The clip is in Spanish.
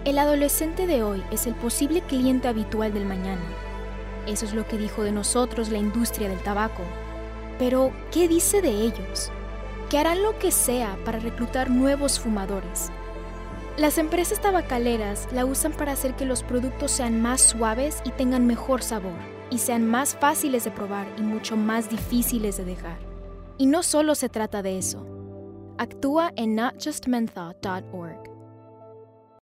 El adolescente de hoy es el posible cliente habitual del mañana. Eso es lo que dijo de nosotros la industria del tabaco. Pero, ¿qué dice de ellos? Que harán lo que sea para reclutar nuevos fumadores. Las empresas tabacaleras la usan para hacer que los productos sean más suaves y tengan mejor sabor, y sean más fáciles de probar y mucho más difíciles de dejar. Y no solo se trata de eso. Actúa en notjustmenthol.org.